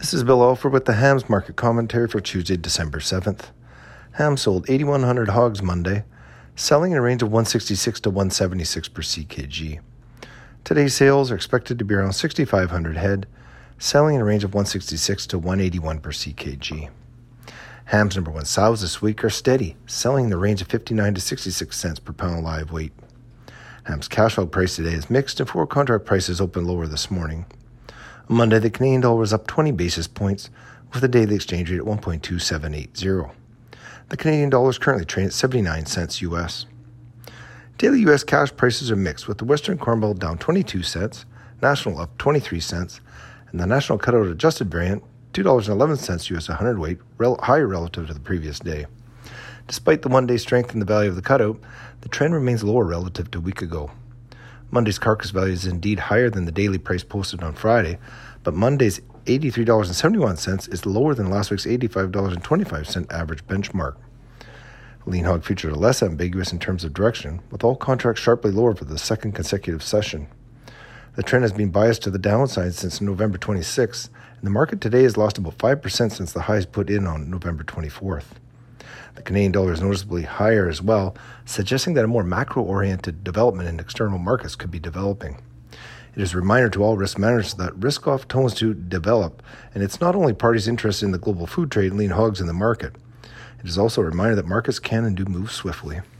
This is Bill Alford with the Hams Market Commentary for Tuesday, December 7th. Hams sold 8,100 hogs Monday, selling in a range of 166 to 176 per CKG. Today's sales are expected to be around 6,500 head, selling in a range of 166 to 181 per CKG. Hams number 1 sows this week are steady, selling in the range of 59 to 66 cents per pound live weight. Hams cash hog price today is mixed and forward contract prices opened lower this morning. On Monday, the Canadian dollar was up 20 basis points with the daily exchange rate at 1.2780. The Canadian dollar is currently trading at 79 cents US. Daily U.S. cash prices are mixed, with the Western Corn Belt down 22 cents, National up 23 cents, and the National Cutout Adjusted variant $2.11 US a hundredweight, higher relative to the previous day. Despite the one-day strength in the value of the cutout, the trend remains lower relative to a week ago. Monday's carcass value is indeed higher than the daily price posted on Friday, but Monday's $83.71 is lower than last week's $85.25 average benchmark. Lean hog futures are less ambiguous in terms of direction, with all contracts sharply lower for the second consecutive session. The trend has been biased to the downside since November 26th, and the market today has lost about 5% since the highs put in on November 24th. The Canadian dollar is noticeably higher as well, suggesting that a more macro-oriented development in external markets could be developing. It is a reminder to all risk managers that risk-off tones to develop, and it's not only parties interested in the global food trade and lean hogs in the market. It is also a reminder that markets can and do move swiftly.